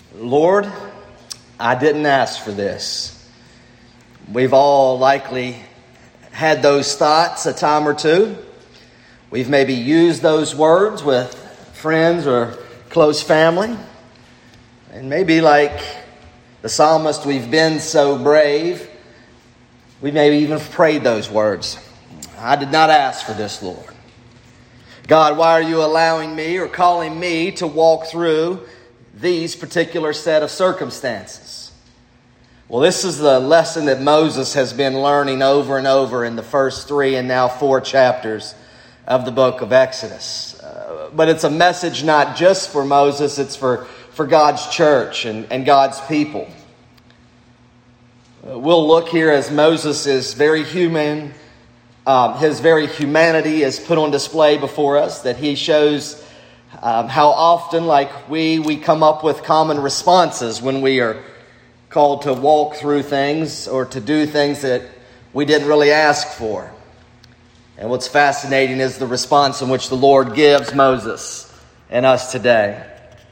Lord, I didn't ask for this. We've all likely had those thoughts a time or two. We've maybe used those words with friends or close family. And maybe like the psalmist, we've been so brave, we maybe even prayed those words. I did not ask for this, Lord. God, why are you allowing me or calling me to walk through these particular set of circumstances? Well, this is the lesson that Moses has been learning over and over in the first 3 and now 4 chapters of the book of Exodus. But it's a message not just for Moses, it's for God's church and God's people. We'll look here as Moses is very human. His very humanity is put on display before us, that he shows how often, like we come up with common responses when we are called to walk through things or to do things that we didn't really ask for. And what's fascinating is the response in which the Lord gives Moses and us today.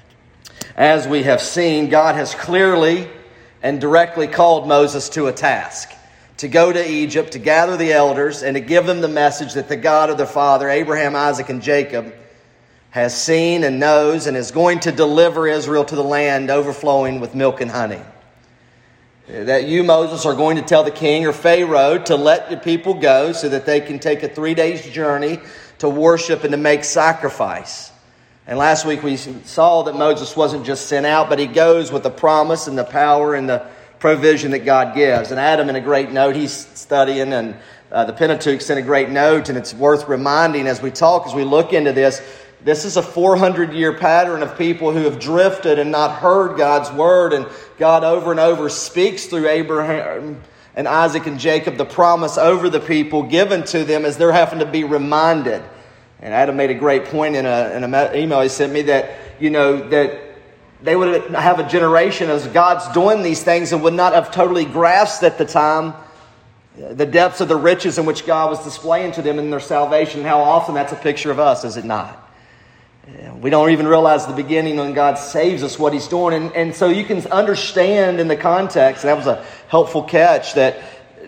As we have seen, God has clearly and directly called Moses to a task, to go to Egypt, to gather the elders, and to give them the message that the God of their father, Abraham, Isaac, and Jacob, has seen and knows and is going to deliver Israel to the land overflowing with milk and honey. That you, Moses, are going to tell the king or Pharaoh to let your people go so that they can take a 3-day journey to worship and to make sacrifice. And last week we saw that Moses wasn't just sent out, but he goes with the promise and the power and the provision that God gives. And Adam, in a great note, he's studying, and the Pentateuch sent a great note, and it's worth reminding as we talk, as we look into this, this is a 400-year pattern of people who have drifted and not heard God's word, and God over and over speaks through Abraham and Isaac and Jacob the promise over the people given to them as they're having to be reminded. And Adam made a great point in an email he sent me that, that they would have a generation as God's doing these things and would not have totally grasped at the time the depths of the riches in which God was displaying to them in their salvation. How often that's a picture of us, is it not? We don't even realize the beginning when God saves us what He's doing. And so you can understand in the context, and that was a helpful catch, that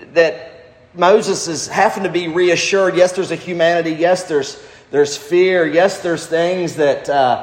Moses is having to be reassured. Yes, there's a humanity. Yes, there's fear. Yes, there's things that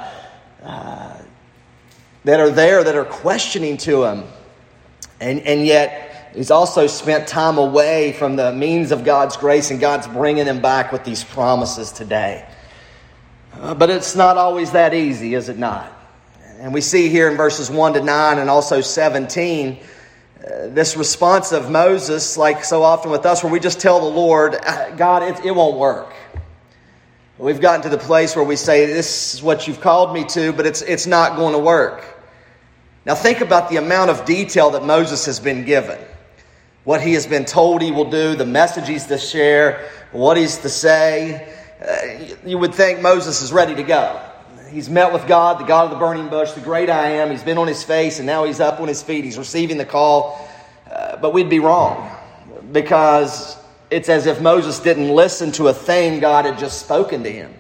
are there that are questioning to him. And yet he's also spent time away from the means of God's grace, and God's bringing him back with these promises today. But it's not always that easy, is it not? And we see here in verses 1 to 9 and also 17, this response of Moses, like so often with us, where we just tell the Lord, God, it won't work. We've gotten to the place where we say, this is what you've called me to, but it's not going to work. Now think about the amount of detail that Moses has been given. What he has been told he will do, the message he's to share, what he's to say. You would think Moses is ready to go. He's met with God, the God of the burning bush, the great I am. He's been on his face, and now he's up on his feet. He's receiving the call. But we'd be wrong, because it's as if Moses didn't listen to a thing God had just spoken to him.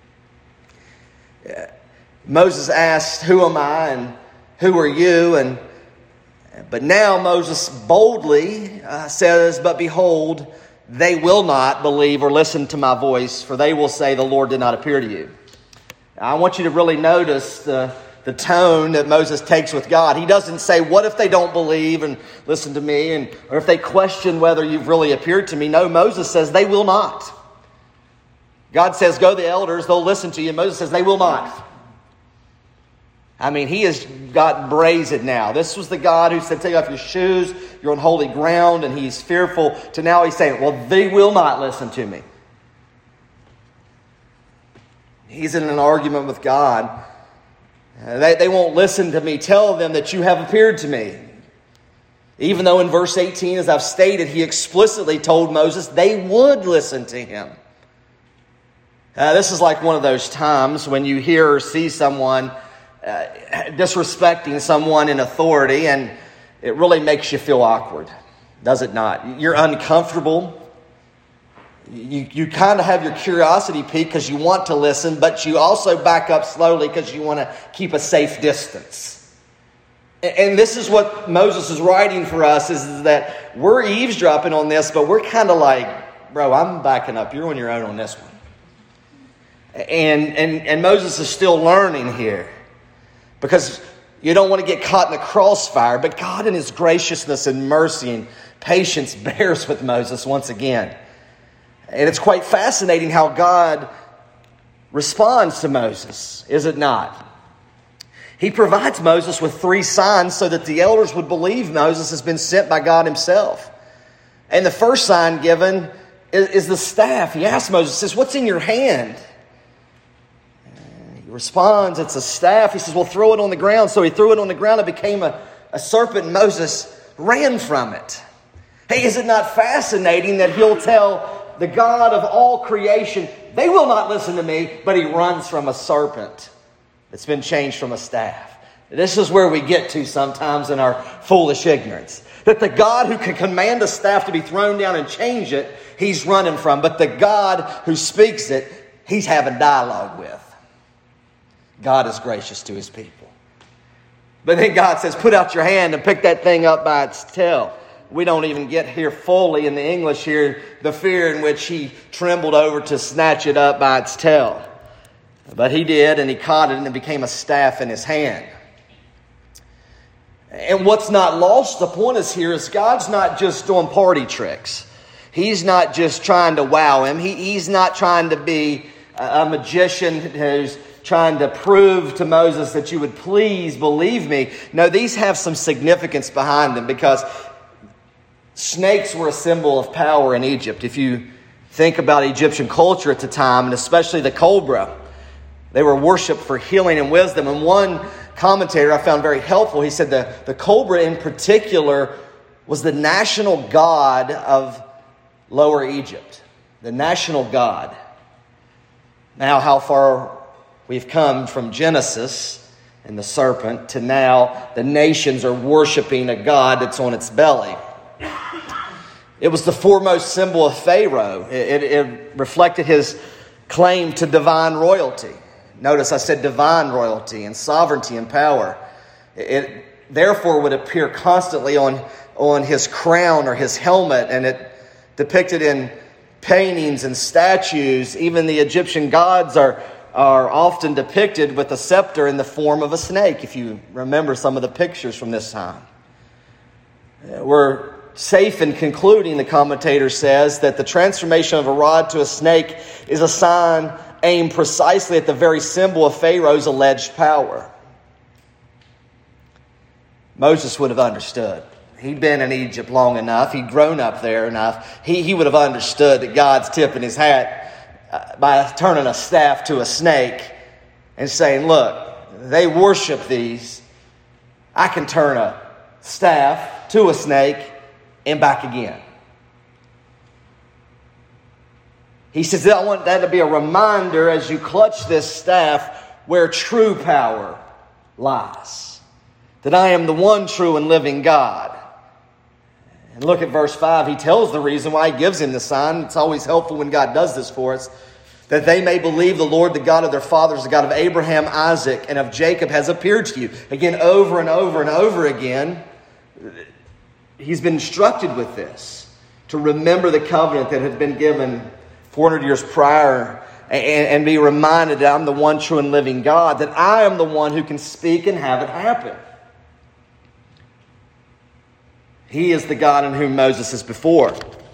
Moses asked, who am I and who are you? But now Moses boldly says, but behold, they will not believe or listen to my voice, for they will say the Lord did not appear to you. I want you to really notice the tone that Moses takes with God. He doesn't say, what if they don't believe and listen to me? Or if they question whether you've really appeared to me. No, Moses says they will not. God says, go to the elders, they'll listen to you. Moses says they will not. I mean, he has got brazen now. This was the God who said, take off your shoes, you're on holy ground, and he's fearful. To now he's saying, well, they will not listen to me. He's in an argument with God. They won't listen to me. Tell them that you have appeared to me. Even though in verse 18, as I've stated, he explicitly told Moses they would listen to him. This is like one of those times when you hear or see someone disrespecting someone in authority, and it really makes you feel awkward, does it not? You're uncomfortable. You kind of have your curiosity piqued because you want to listen, but you also back up slowly because you want to keep a safe distance. And this is what Moses is writing for us, is that we're eavesdropping on this, but we're kind of like, bro, I'm backing up. You're on your own on this one. And Moses is still learning here, because you don't want to get caught in the crossfire. But God in His graciousness and mercy and patience bears with Moses once again. And it's quite fascinating how God responds to Moses, is it not? He provides Moses with 3 signs so that the elders would believe Moses has been sent by God Himself. And the first sign given is the staff. He asks Moses, says, "What's in your hand?" He responds, "It's a staff." He says, "Well, throw it on the ground." So he threw it on the ground. It became a serpent, and Moses ran from it. Hey, is it not fascinating that he'll tell the God of all creation, they will not listen to me, but he runs from a serpent that's been changed from a staff? This is where we get to sometimes in our foolish ignorance. That the God who can command a staff to be thrown down and change it, He's running from. But the God who speaks it, He's having dialogue with. God is gracious to His people. But then God says, "Put out your hand and pick that thing up by its tail." We don't even get here fully in the English here, the fear in which he trembled over to snatch it up by its tail. But he did, and he caught it, and it became a staff in his hand. And what's not lost, the point is here, is God's not just doing party tricks. He's not just trying to wow him. He's not trying to be a magician who's trying to prove to Moses that you would please believe me. No, these have some significance behind them, because snakes were a symbol of power in Egypt. If you think about Egyptian culture at the time, and especially the cobra, they were worshipped for healing and wisdom. And one commentator I found very helpful, he said the cobra in particular was the national god of Lower Egypt. The national god. Now, how far we've come from Genesis and the serpent to now the nations are worshiping a god that's on its belly. It was the foremost symbol of Pharaoh. It reflected his claim to divine royalty. Notice I said divine royalty and sovereignty and power. It therefore would appear constantly on his crown or his helmet, and it depicted in paintings and statues. Even the Egyptian gods are often depicted with a scepter in the form of a snake, if you remember some of the pictures from this time. We're safe in concluding, the commentator says, that the transformation of a rod to a snake is a sign aimed precisely at the very symbol of Pharaoh's alleged power. Moses would have understood. He'd been in Egypt long enough. He'd grown up there enough. He would have understood that God's tipping his hat by turning a staff to a snake and saying, "Look, they worship these. I can turn a staff to a snake and back again." He says, "I want that to be a reminder as you clutch this staff where true power lies. That I am the one true and living God." And look at verse 5. He tells the reason why he gives him the sign. It's always helpful when God does this for us. "That they may believe the Lord, the God of their fathers, the God of Abraham, Isaac, and of Jacob has appeared to you." Again, over and over and over again, he's been instructed with this, to remember the covenant that had been given 400 years prior, and be reminded that I'm the one true and living God, that I am the one who can speak and have it happen. He is the God in whom Moses is before.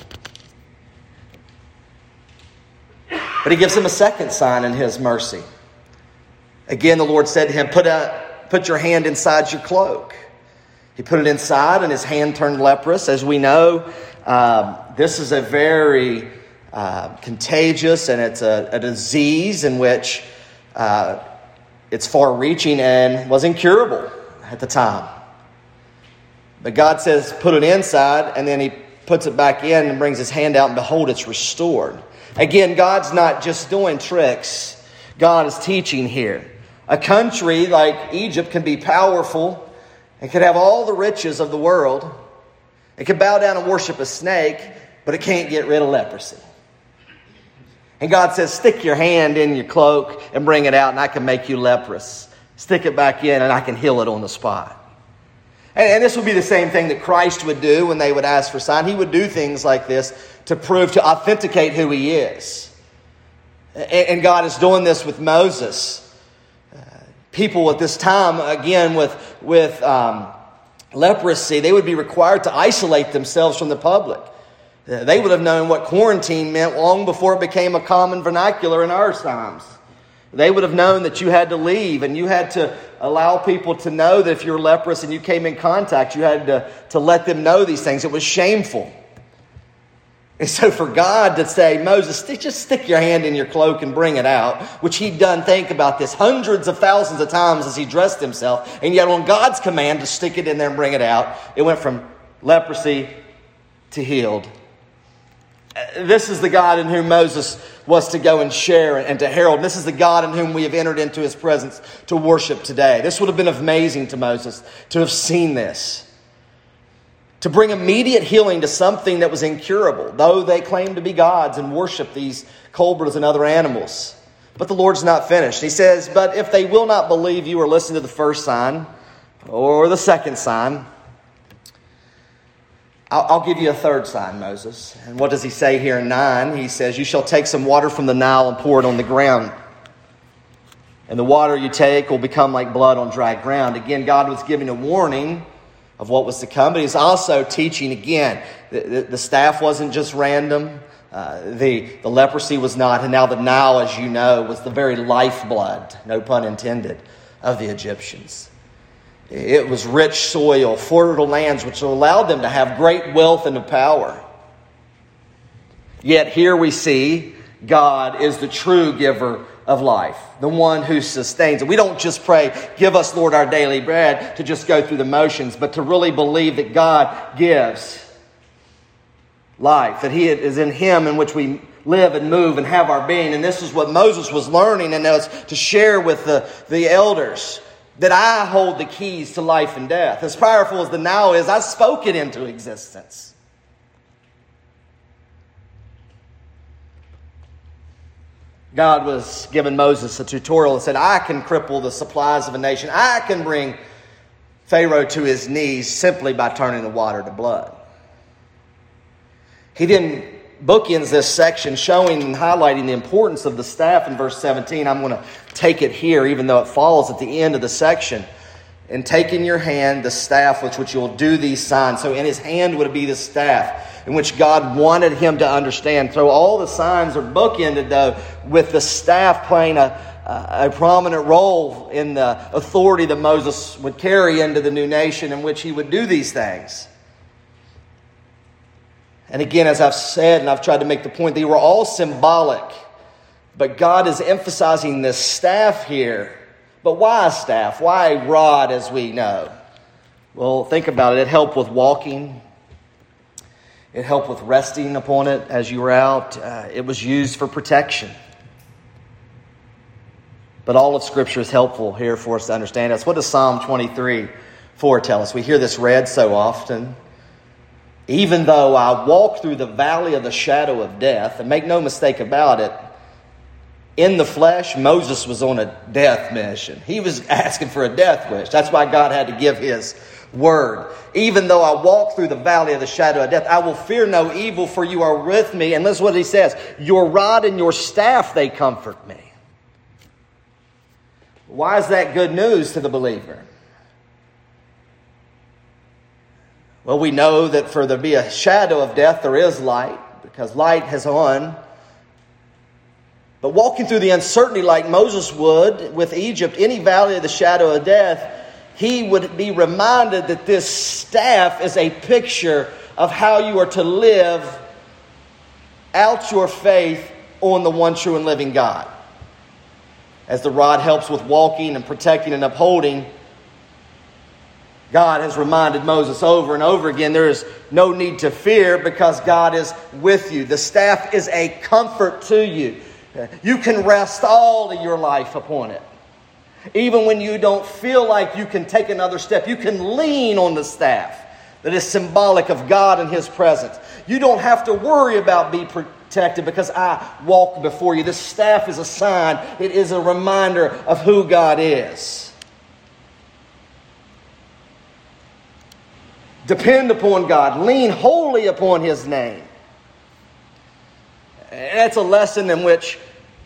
But he gives him a second sign in his mercy. Again, the Lord said to him, put your hand inside your cloak. He put it inside, and his hand turned leprous. As we know, this is a very contagious, and it's a disease in which it's far-reaching and was incurable at the time. But God says, put it inside, and then he puts it back in and brings his hand out, and behold, it's restored. Again, God's not just doing tricks. God is teaching here. A country like Egypt can be powerful. It could have all the riches of the world. It could bow down and worship a snake, but it can't get rid of leprosy. And God says, stick your hand in your cloak and bring it out, and I can make you leprous. Stick it back in, and I can heal it on the spot. And this would be the same thing that Christ would do when they would ask for a sign. He would do things like this to authenticate who he is. And God is doing this with Moses. People at this time, again, with leprosy, they would be required to isolate themselves from the public. They would have known what quarantine meant long before it became a common vernacular in our times. They would have known that you had to leave, and you had to allow people to know that if you're leprous and you came in contact, you had to let them know these things. It was shameful. And so for God to say, Moses, just stick your hand in your cloak and bring it out, which he'd done, think about this, hundreds of thousands of times as he dressed himself, and yet on God's command to stick it in there and bring it out, it went from leprosy to healed. This is the God in whom Moses was to go and share and to herald. This is the God in whom we have entered into his presence to worship today. This would have been amazing to Moses to have seen this. To bring immediate healing to something that was incurable, though they claimed to be gods and worship these cobras and other animals. But the Lord's not finished. He says, but if they will not believe you or listen to the first sign or the second sign, I'll give you a third sign, Moses. And what does he say here in 9? He says, you shall take some water from the Nile and pour it on the ground. And the water you take will become like blood on dry ground. Again, God was giving a warning of what was to come. But he's also teaching again. The staff wasn't just random. The leprosy was not. And now the Nile, as you know, was the very lifeblood, no pun intended, of the Egyptians. It was rich soil, fertile lands, which allowed them to have great wealth and power. Yet here we see God is the true giver of life, the one who sustains. And we don't just pray, give us, Lord, our daily bread, to just go through the motions, but to really believe that God gives life, that He is in Him in which we live and move and have our being. And this is what Moses was learning and was to share with the elders. That I hold the keys to life and death. As powerful as the now is, I spoke it into existence. God was giving Moses a tutorial and said, I can cripple the supplies of a nation. I can bring Pharaoh to his knees simply by turning the water to blood. He then bookends this section showing and highlighting the importance of the staff in verse 17. I'm going to take it here, even though it falls at the end of the section. And take in your hand the staff with which you will do these signs. So in his hand would be the staff in which God wanted him to understand. So all the signs are bookended, though, with the staff playing a prominent role in the authority that Moses would carry into the new nation in which he would do these things. And again, as I've said, and I've tried to make the point, they were all symbolic. But God is emphasizing this staff here. But why staff? Why rod, as we know? Well, think about it. It helped with walking. It helped with resting upon it as you were out. It was used for protection. But all of Scripture is helpful here for us to understand us. What does Psalm 23:4 tell us? We hear this read so often. Even though I walk through the valley of the shadow of death, and make no mistake about it, in the flesh, Moses was on a death mission. He was asking for a death wish. That's why God had to give His word. Even though I walk through the valley of the shadow of death, I will fear no evil, for you are with me. And listen what He says. Your rod and your staff, they comfort me. Why is that good news to the believer? Well, we know that for there to be a shadow of death, there is light, because light has on. But walking through the uncertainty like Moses would with Egypt, any valley of the shadow of death, he would be reminded that this staff is a picture of how you are to live out your faith on the one true and living God. As the rod helps with walking and protecting and upholding, God has reminded Moses over and over again, there is no need to fear because God is with you. The staff is a comfort to you. You can rest all of your life upon it. Even when you don't feel like you can take another step, you can lean on the staff that is symbolic of God and His presence. You don't have to worry about being protected because I walk before you. This staff is a sign. It is a reminder of who God is. Depend upon God. Lean wholly upon His name. And that's a lesson in which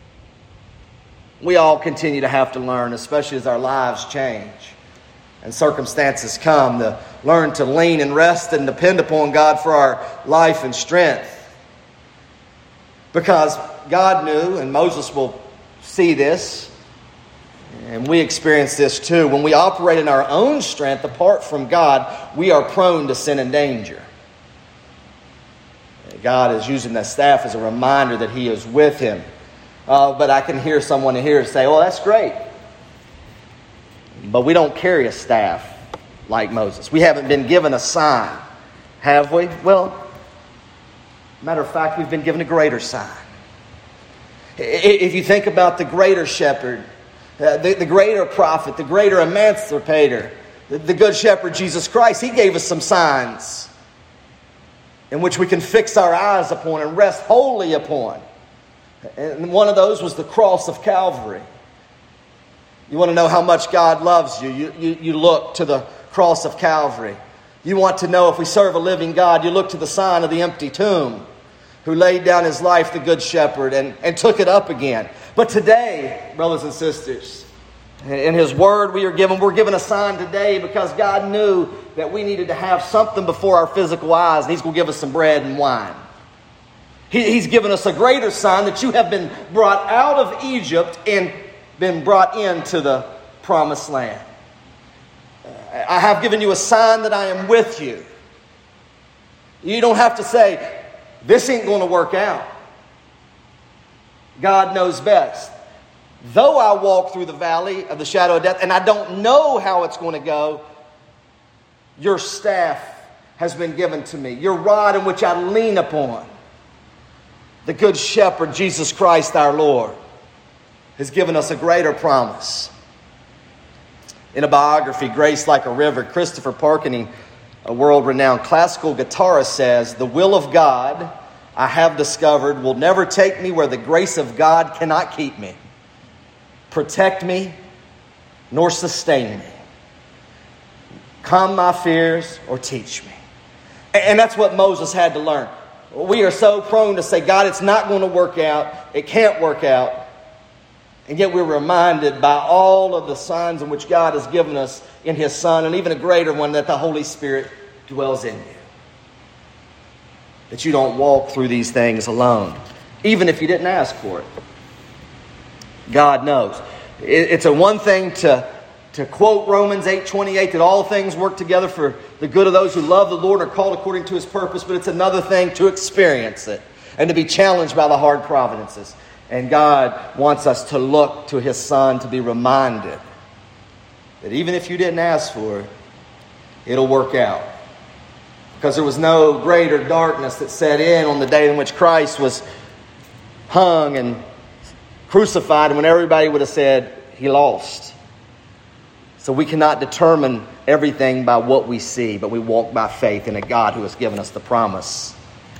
we all continue to have to learn, especially as our lives change and circumstances come, to learn to lean and rest and depend upon God for our life and strength. Because God knew, and Moses will see this, and we experience this too, when we operate in our own strength apart from God, we are prone to sin and danger. God is using that staff as a reminder that He is with him. But I can hear someone here say, "Oh, that's great. But we don't carry a staff like Moses. We haven't been given a sign, have we?" Well, matter of fact, we've been given a greater sign. If you think about the greater shepherd, the greater prophet, the greater emancipator, the good shepherd Jesus Christ, He gave us some signs in which we can fix our eyes upon and rest wholly upon. And one of those was the cross of Calvary. You want to know how much God loves you? You look to the cross of Calvary. You want to know if we serve a living God, you look to the sign of the empty tomb, who laid down His life, the good shepherd, and took it up again. But today, brothers and sisters, in His Word we're given a sign today because God knew that we needed to have something before our physical eyes, and He's going to give us some bread and wine. He's given us a greater sign that you have been brought out of Egypt and been brought into the promised land. I have given you a sign that I am with you. You don't have to say, "This ain't going to work out." God knows best. Though I walk through the valley of the shadow of death, and I don't know how it's going to go, your staff has been given to me. Your rod in which I lean upon. The good shepherd, Jesus Christ our Lord, has given us a greater promise. In a biography, Grace Like a River, Christopher Parkening, a world-renowned classical guitarist, says, "The will of God, I have discovered, will never take me where the grace of God cannot keep me, protect me, nor sustain me, calm my fears, or teach me." And that's what Moses had to learn. We are so prone to say, "God, it's not going to work out. It can't work out." And yet we're reminded by all of the signs in which God has given us in His Son, and even a greater one, that the Holy Spirit dwells in you. That you don't walk through these things alone, even if you didn't ask for it. God knows. It's a one thing to quote Romans 8:28, that all things work together for the good of those who love the Lord and are called according to His purpose, but it's another thing to experience it and to be challenged by the hard providences. And God wants us to look to His Son to be reminded that even if you didn't ask for it, it'll work out. Because there was no greater darkness that set in on the day in which Christ was hung and crucified, and when everybody would have said, "He lost." So we cannot determine everything by what we see, but we walk by faith in a God who has given us the promise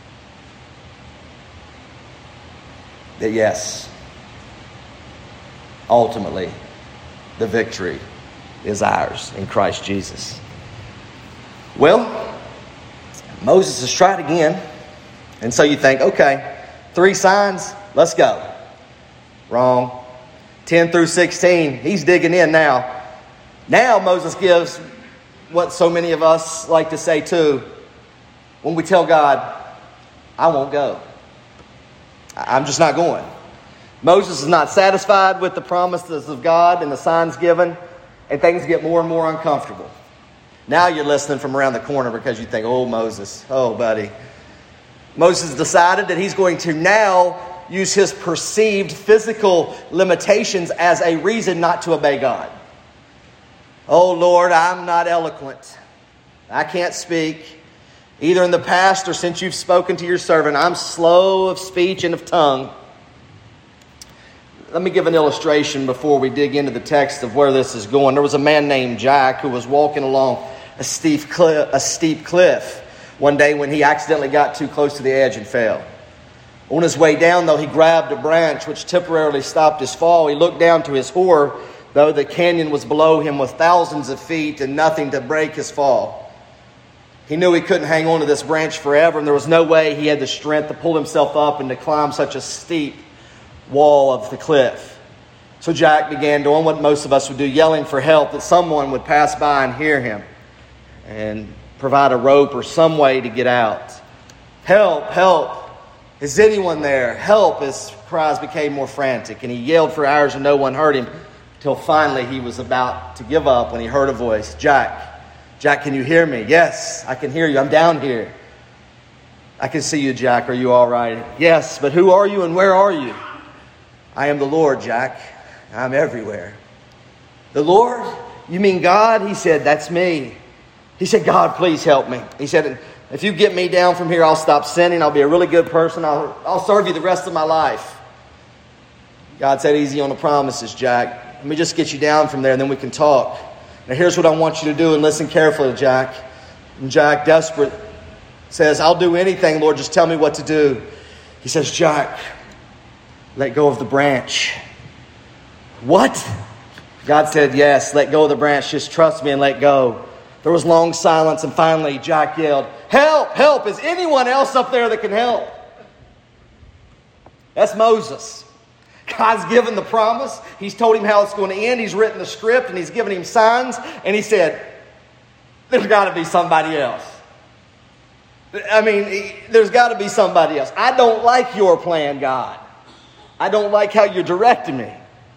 that yes, ultimately, the victory is ours in Christ Jesus. Well, Moses has tried again. And so you think, okay, 3 signs, let's go. Wrong. 10 through 16, he's digging in now. Now Moses gives what so many of us like to say too. When we tell God, "I won't go. I'm just not going." Moses is not satisfied with the promises of God and the signs given, and things get more and more uncomfortable. Now you're listening from around the corner because you think, "Oh, Moses, oh, buddy." Moses decided that he's going to now use his perceived physical limitations as a reason not to obey God. "Oh, Lord, I'm not eloquent. I can't speak. Either in the past or since you've spoken to your servant, I'm slow of speech and of tongue." Let me give an illustration before we dig into the text of where this is going. There was a man named Jack who was walking along a steep cliff one day when he accidentally got too close to the edge and fell. On his way down, though, he grabbed a branch which temporarily stopped his fall. He looked down. To his horror, though, the canyon was below him with thousands of feet and nothing to break his fall. He knew he couldn't hang on to this branch forever, and there was no way he had the strength to pull himself up and to climb such a steep wall of the cliff. So Jack began doing what most of us would do, yelling for help, that someone would pass by and hear him and provide a rope or some way to get out. Help, help. Is anyone there? Help. His cries became more frantic, and he yelled for hours and no one heard him, until finally he was about to give up when he heard a voice. Jack, can you hear me? Yes, I can hear you. I'm down here. I can see you, Jack. Are you all right? Yes, but who are you and where are you? I am the Lord, Jack. I'm everywhere. The Lord? You mean God? He said, that's me. He said, God, please help me. He said, if you get me down from here, I'll stop sinning. I'll be a really good person. I'll serve you the rest of my life. God said, easy on the promises, Jack. Let me just get you down from there and then we can talk. Now here's what I want you to do, and listen carefully, Jack. And Jack, desperate, says, I'll do anything, Lord. Just tell me what to do. He says, Jack, let go of the branch. What? God said, yes, let go of the branch. Just trust me and let go. There was long silence, and finally Jack yelled, help, help. Is anyone else up there that can help? That's Moses. God's given the promise. He's told him how it's going to end. He's written the script, and he's given him signs. And he said, there's got to be somebody else. There's got to be somebody else. I don't like your plan, God. I don't like how you're directing me.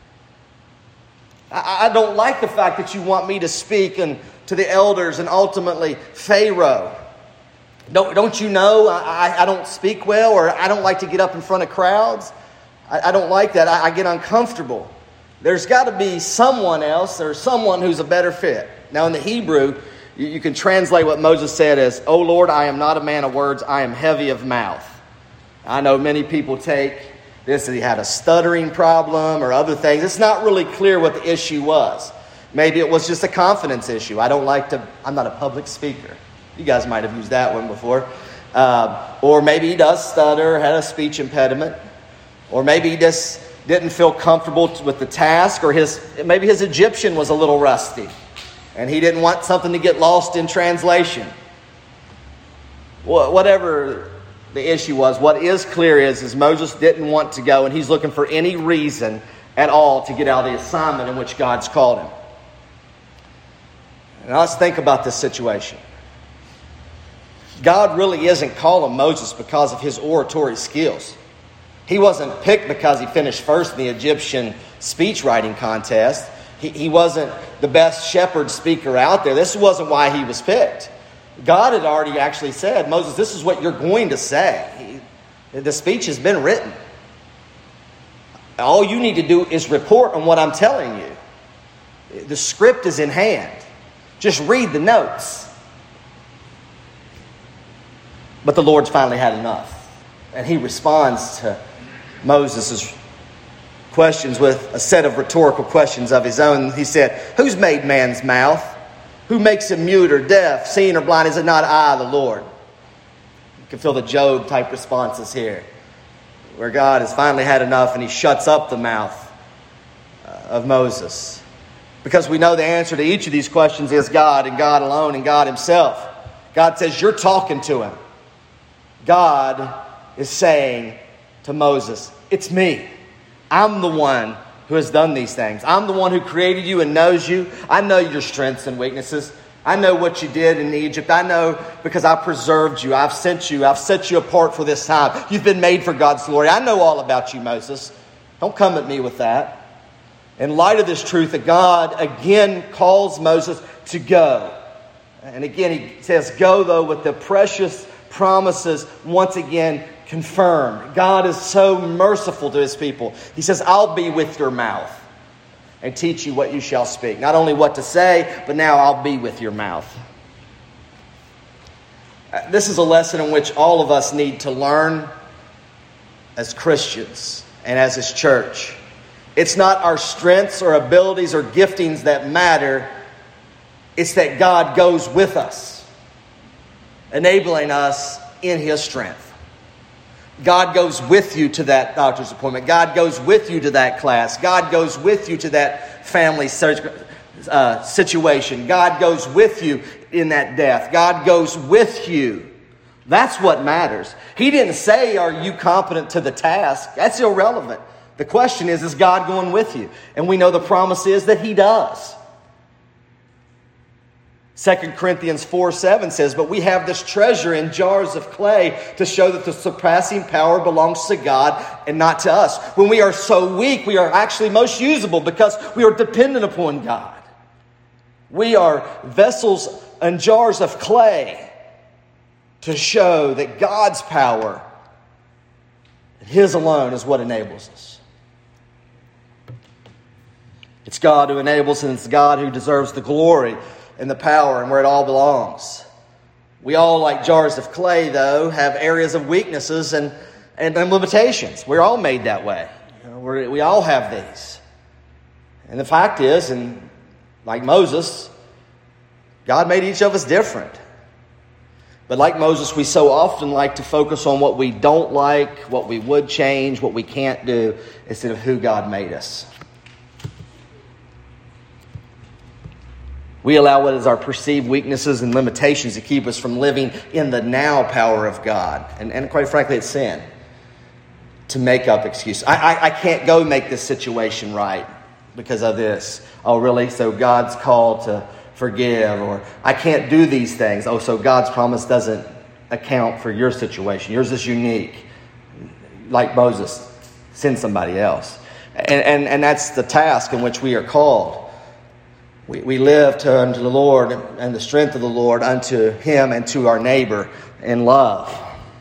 I don't like the fact that you want me to speak to the elders and ultimately Pharaoh. Don't you know I don't speak well, or I don't like to get up in front of crowds? I don't like that. I get uncomfortable. There's got to be someone else or someone who's a better fit. Now in the Hebrew, you can translate what Moses said as, "O Lord, I am not a man of words. I am heavy of mouth." I know many people take this that he had a stuttering problem or other things. It's not really clear what the issue was. Maybe it was just a confidence issue. I'm not a public speaker. You guys might have used that one before. Or maybe he does stutter, had a speech impediment. Or maybe he just didn't feel comfortable with the task. Or maybe his Egyptian was a little rusty, and he didn't want something to get lost in translation. Whatever the issue was, what is clear is Moses didn't want to go, and he's looking for any reason at all to get out of the assignment in which God's called him. Now let's think about this situation. God really isn't calling Moses because of his oratory skills. He wasn't picked because he finished first in the Egyptian speech writing contest. He wasn't the best shepherd speaker out there. This wasn't why he was picked. God had already actually said, Moses, this is what you're going to say. The speech has been written. All you need to do is report on what I'm telling you. The script is in hand. Just read the notes. But the Lord's finally had enough. And he responds to Moses' questions with a set of rhetorical questions of his own. He said, who's made man's mouth? Who makes him mute or deaf, seeing or blind? Is it not I, the Lord? You can feel the Job type responses here, where God has finally had enough and he shuts up the mouth of Moses. Because we know the answer to each of these questions is God and God alone and God himself. God says, you're talking to him. God is saying to Moses, it's me. I'm the one who has done these things. I'm the one who created you and knows you. I know your strengths and weaknesses. I know what you did in Egypt. I know because I preserved you. I've sent you. I've set you apart for this time. You've been made for God's glory. I know all about you, Moses. Don't come at me with that. In light of this truth, that God again calls Moses to go. And again, he says, go though with the precious promises once again confirmed. God is so merciful to his people. He says, I'll be with your mouth and teach you what you shall speak. Not only what to say, but now I'll be with your mouth. This is a lesson in which all of us need to learn as Christians and as his church. It's not our strengths or abilities or giftings that matter. It's that God goes with us, enabling us in his strength. God goes with you to that doctor's appointment. God goes with you to that class. God goes with you to that family situation. God goes with you in that death. God goes with you. That's what matters. He didn't say, are you competent to the task? That's irrelevant. The question is God going with you? And we know the promise is that He does. 2 Corinthians 4:7 says, but we have this treasure in jars of clay to show that the surpassing power belongs to God and not to us. When we are so weak, we are actually most usable because we are dependent upon God. We are vessels and jars of clay to show that God's power, that His alone is what enables us. It's God who enables, and it's God who deserves the glory and the power and where it all belongs. We all, like jars of clay, though, have areas of weaknesses and limitations. We're all made that way. We all have these. And the fact is, and like Moses, God made each of us different. But like Moses, we so often like to focus on what we don't like, what we would change, what we can't do, instead of who God made us. We allow what is our perceived weaknesses and limitations to keep us from living in the now power of God. And quite frankly, it's sin to make up excuses. I can't go make this situation right because of this. Oh, really? So God's called to forgive. Or I can't do these things. Oh, so God's promise doesn't account for your situation. Yours is unique. Like Moses, send somebody else. And that's the task in which we are called. We live unto the Lord and the strength of the Lord unto Him and to our neighbor in love.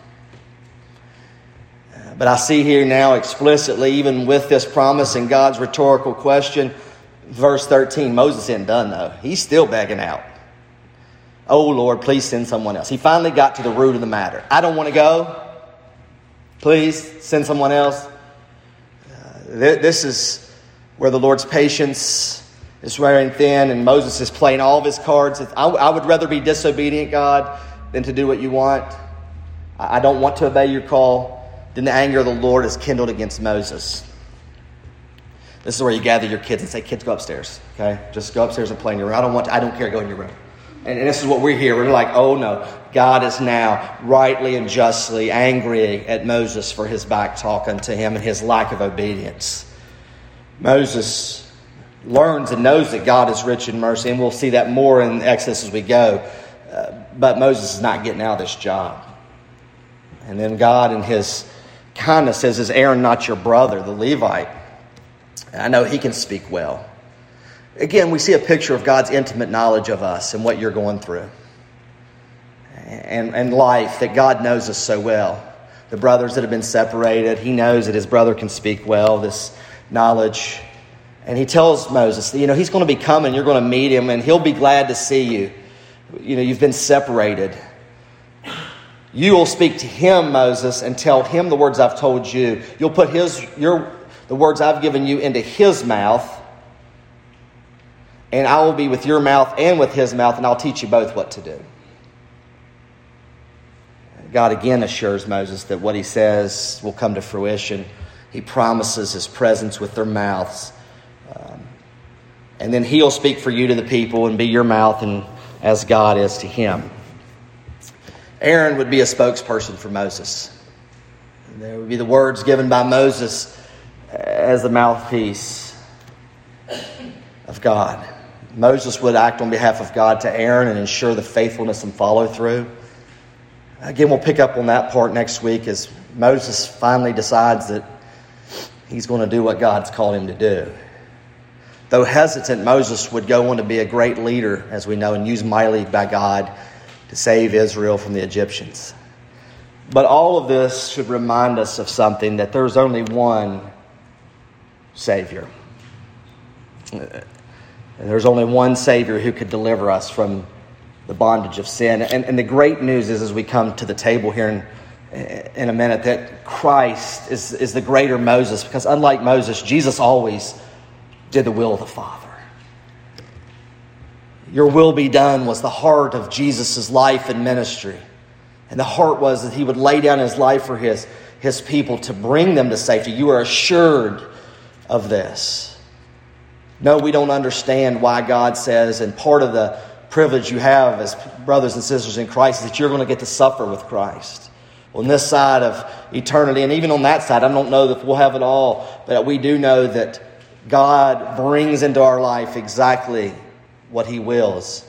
But I see here now explicitly, even with this promise and God's rhetorical question, verse 13, Moses isn't done though. He's still begging out. Oh Lord, please send someone else. He finally got to the root of the matter. I don't want to go. Please send someone else. This is where the Lord's patience is wearing thin, and Moses is playing all of his cards. I would rather be disobedient, God, than to do what you want. I don't want to obey your call. Then the anger of the Lord is kindled against Moses. This is where you gather your kids and say, kids, go upstairs. Okay? Just go upstairs and play in your room. I don't care, go in your room. And this is what we're here. We're like, oh no. God is now rightly and justly angry at Moses for his back talk unto him and his lack of obedience. Moses learns and knows that God is rich in mercy, and we'll see that more in Exodus as we go. But Moses is not getting out of this job. And then God in His kindness says, is Aaron not your brother, the Levite? I know he can speak well. Again, we see a picture of God's intimate knowledge of us and what you're going through. And life, that God knows us so well. The brothers that have been separated, He knows that his brother can speak well, this knowledge. And He tells Moses, He's going to be coming. You're going to meet Him, and He'll be glad to see you. You've been separated. You will speak to him, Moses, and tell him the words I've told you. You'll put the words I've given you into his mouth, and I will be with your mouth and with his mouth, and I'll teach you both what to do. God again assures Moses that what He says will come to fruition. He promises His presence with their mouths. And then He'll speak for you to the people and be your mouth, and as God is to him. Aaron would be a spokesperson for Moses. There would be the words given by Moses as the mouthpiece of God. Moses would act on behalf of God to Aaron and ensure the faithfulness and follow through. Again, we'll pick up on that part next week as Moses finally decides that he's going to do what God's called him to do. Though hesitant, Moses would go on to be a great leader, as we know, and used mightily by God to save Israel from the Egyptians. But all of this should remind us of something, that there's only one Savior. There's only one Savior who could deliver us from the bondage of sin. And the great news is, as we come to the table here in a minute, that Christ is the greater Moses, because unlike Moses, Jesus always did the will of the Father. Your will be done was the heart of Jesus' life and ministry. And the heart was that He would lay down His life for His people to bring them to safety. You are assured of this. No, we don't understand why God says, and part of the privilege you have as brothers and sisters in Christ is that you're going to get to suffer with Christ. On this side of eternity, and even on that side, I don't know that we'll have it all, but we do know that God brings into our life exactly what He wills.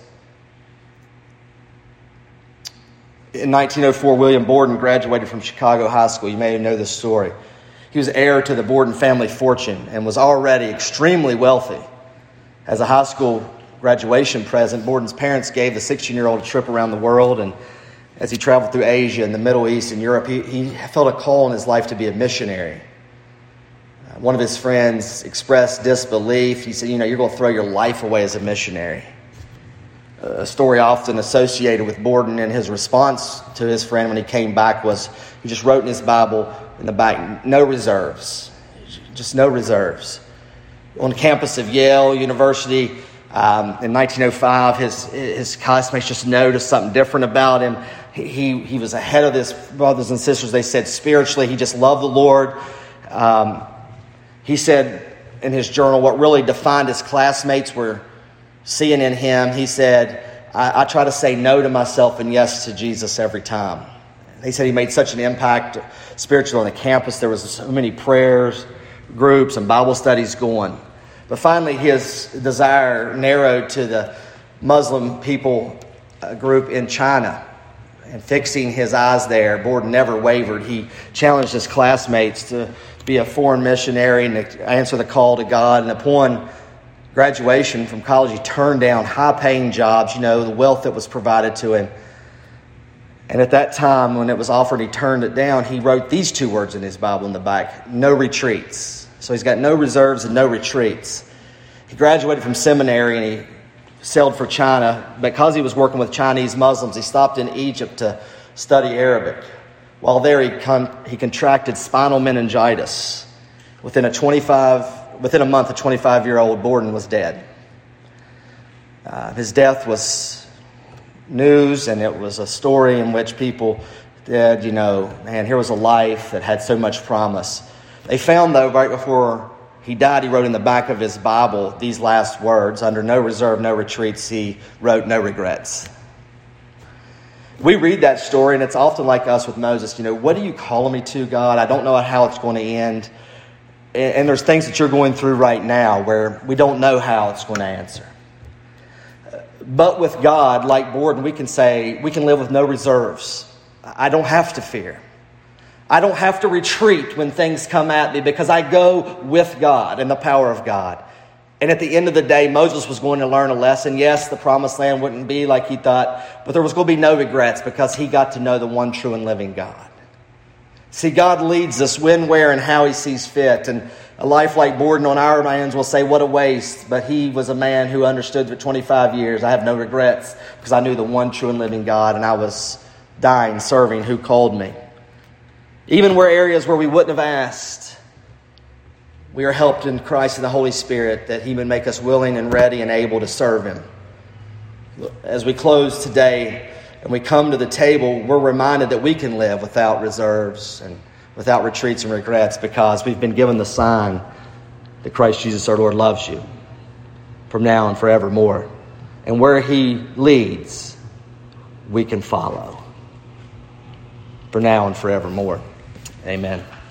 In 1904, William Borden graduated from Chicago High School. You may know this story. He was heir to the Borden family fortune and was already extremely wealthy. As a high school graduation present, Borden's parents gave the 16-year-old a trip around the world, and as he traveled through Asia and the Middle East and Europe, he felt a call in his life to be a missionary. One of his friends expressed disbelief. He said, you're going to throw your life away as a missionary. A story often associated with Borden and his response to his friend when he came back was he just wrote in his Bible in the back, no reserves, just no reserves. On the campus of Yale University in 1905, his classmates just noticed something different about him. He was ahead of his brothers and sisters. They said spiritually, he just loved the Lord. He said in his journal what really defined his classmates were seeing in him. He said, I try to say no to myself and yes to Jesus every time. He said he made such an impact spiritually on the campus. There was so many prayers, groups, and Bible studies going. But finally, his desire narrowed to the Muslim people group in China. And fixing his eyes there, Borden never wavered. He challenged his classmates to be a foreign missionary and to answer the call to God. And upon graduation from college, he turned down high-paying jobs, the wealth that was provided to him. And at that time, when it was offered, he turned it down. He wrote these two words in his Bible in the back, no retreats. So he's got no reserves and no retreats. He graduated from seminary and he sailed for China. Because he was working with Chinese Muslims, he stopped in Egypt to study Arabic. While there, he contracted spinal meningitis. Within a month, a 25-year-old Borden was dead. His death was news, and it was a story in which people said, here was a life that had so much promise. They found, though, right before he died, he wrote in the back of his Bible these last words, under no reserve, no retreats, he wrote no regrets. We read that story, and it's often like us with Moses. What are you calling me to, God? I don't know how it's going to end. And there's things that you're going through right now where we don't know how it's going to answer. But with God, like Borden, we can live with no reserves. I don't have to fear. I don't have to retreat when things come at me because I go with God and the power of God. And at the end of the day, Moses was going to learn a lesson. Yes, the promised land wouldn't be like he thought, but there was going to be no regrets because he got to know the one true and living God. See, God leads us when, where, and how He sees fit. And a life like Borden on our lands will say, what a waste. But he was a man who understood for 25 years, I have no regrets because I knew the one true and living God, and I was dying, serving who called me. Even where areas where we wouldn't have asked, we are helped in Christ and the Holy Spirit that He would make us willing and ready and able to serve Him. As we close today and we come to the table, we're reminded that we can live without reserves and without retreats and regrets because we've been given the sign that Christ Jesus our Lord loves you from now and forevermore. And where He leads, we can follow for now and forevermore. Amen.